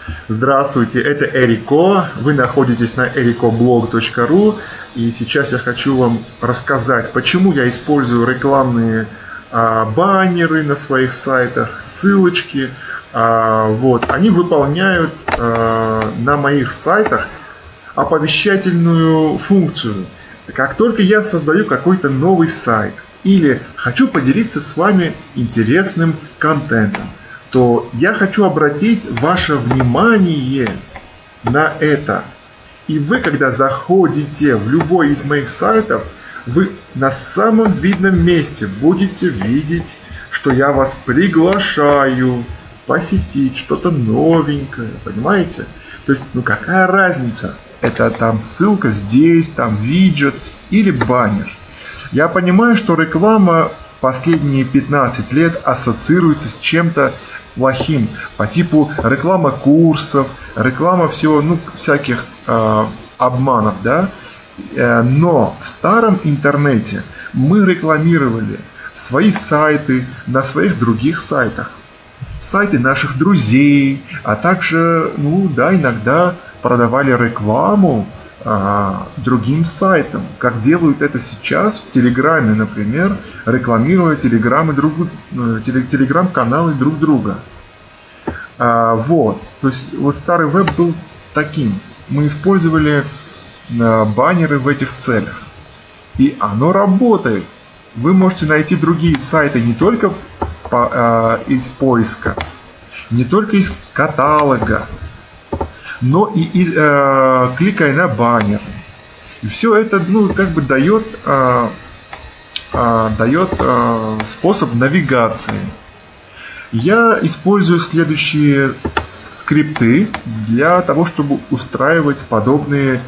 Здравствуйте, это Эрико. Вы находитесь на ericoblog.ru. И сейчас я хочу вам рассказать, почему я использую рекламные баннеры на своих сайтах, ссылочки. Они выполняют на моих сайтах оповещательную функцию. Как только я создаю какой-то новый сайт или хочу поделиться с вами интересным контентом, то я хочу обратить ваше внимание на это. И вы, когда заходите в любой из моих сайтов, вы на самом видном месте будете видеть, что я вас приглашаю посетить что-то новенькое, понимаете? То есть, какая разница? Это там ссылка здесь, там виджет или баннер. Я понимаю, что реклама последние 15 лет ассоциируется с чем-то плохим, по типу реклама курсов, реклама всего, всяких обманов, да? Но в старом интернете мы рекламировали свои сайты на своих других сайтах, сайты наших друзей, а также, иногда продавали рекламу другим сайтам, как делают это сейчас в Телеграме, например, рекламируя телеграм-каналы друг друга. То есть старый веб был таким. Мы использовали баннеры в этих целях. И оно работает. Вы можете найти другие сайты не только из поиска, не только из каталога, но и кликая на баннер. И все это дает способ навигации. Я использую следующие скрипты для того, чтобы устраивать подобные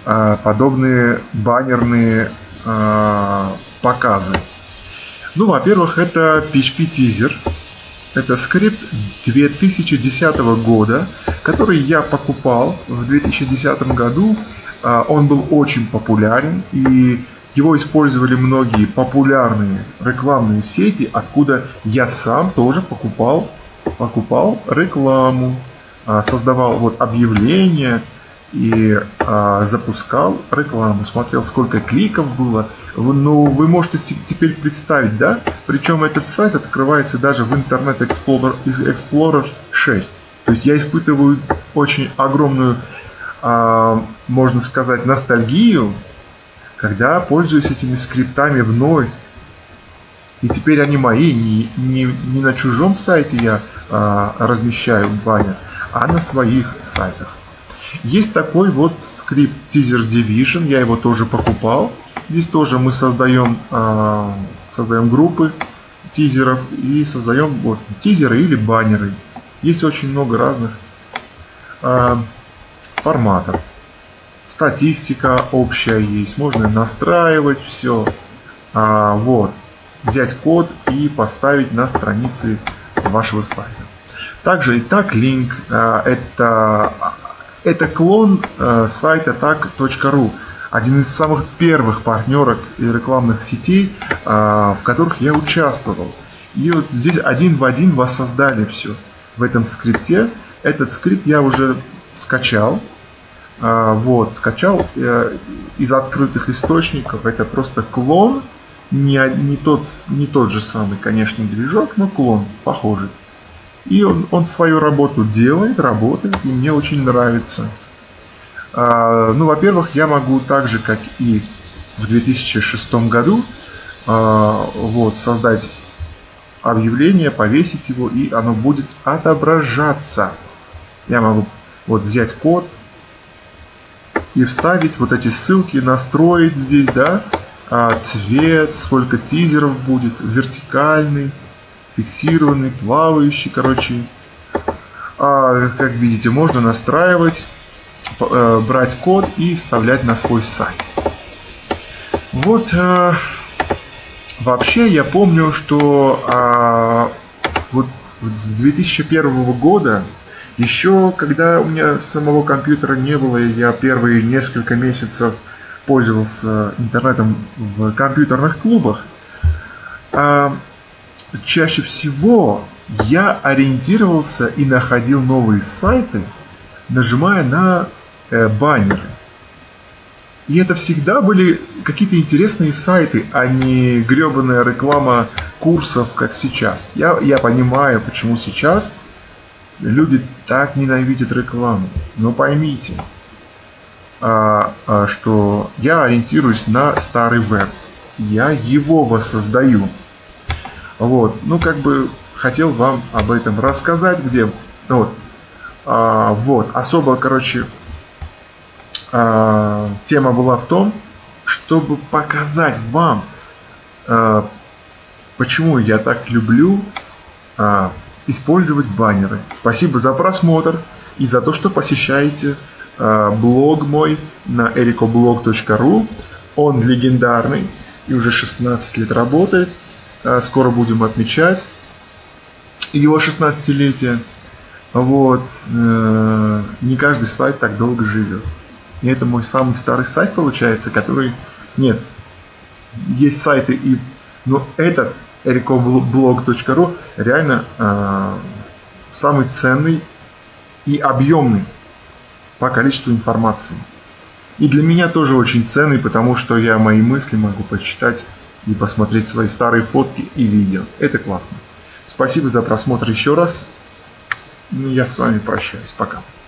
баннерные показы. Во-первых, это PHP Teaser. Это скрипт 2010 года, который я покупал в 2010 году. Он был очень популярен, и его использовали многие популярные рекламные сети, откуда я сам тоже покупал рекламу, создавал объявления и запускал рекламу, смотрел, сколько кликов было. Вы можете теперь представить, да? Причем этот сайт открывается даже в Internet Explorer 6. То есть я испытываю очень огромную, можно сказать, ностальгию, когда пользуюсь этими скриптами вновь. И теперь они мои, не на чужом сайте я размещаю баннер, а на своих сайтах. Есть такой скрипт Teaser Division, я его тоже покупал. Здесь тоже мы создаем группы тизеров и создаем тизеры или баннеры. Есть очень много разных форматов. Статистика общая есть, можно настраивать все. Взять код и поставить на странице вашего сайта. Также link это клон сайта tag.ru, один из самых первых партнеров и рекламных сетей, в которых я участвовал. И здесь один в один воссоздали все в этом скрипте. Этот скрипт я уже скачал. Скачал из открытых источников. Это просто клон, не тот же самый, конечно, движок, но клон похожий. И он свою работу делает, работает, и мне очень нравится. Во-первых, я могу так же, как и в 2006 году, создать объявление, повесить его, и оно будет отображаться. Я могу взять код и вставить эти ссылки, настроить здесь, да, цвет, сколько тизеров будет, вертикальный, фиксированный, плавающий, как видите, можно настраивать, брать код и вставлять на свой сайт. Вообще я помню, что с 2001 года, еще когда у меня самого компьютера не было, и я первые несколько месяцев пользовался интернетом в компьютерных клубах, чаще всего я ориентировался и находил новые сайты нажимая на баннеры. И это всегда были какие-то интересные сайты, а не гребаная реклама курсов, как сейчас. Я понимаю, почему сейчас люди так ненавидят рекламу. Но поймите, что я ориентируюсь на старый веб. Я его воссоздаю. Вот. Ну, как бы хотел вам об этом рассказать, где... Вот. Особо, короче, тема была в том, чтобы показать вам, почему я так люблю использовать баннеры. Спасибо за просмотр и за то, что посещаете блог мой на ericoblog.ru. Он легендарный и уже 16 лет работает. Скоро будем отмечать его 16-летие. Вот. Не каждый сайт так долго живет. И это мой самый старый сайт, получается, который... Нет, есть сайты, но этот, ericoblog.ru, реально самый ценный и объемный по количеству информации. И для меня тоже очень ценный, потому что я мои мысли могу почитать и посмотреть свои старые фотки и видео. Это классно. Спасибо за просмотр еще раз. Я с вами прощаюсь. Пока.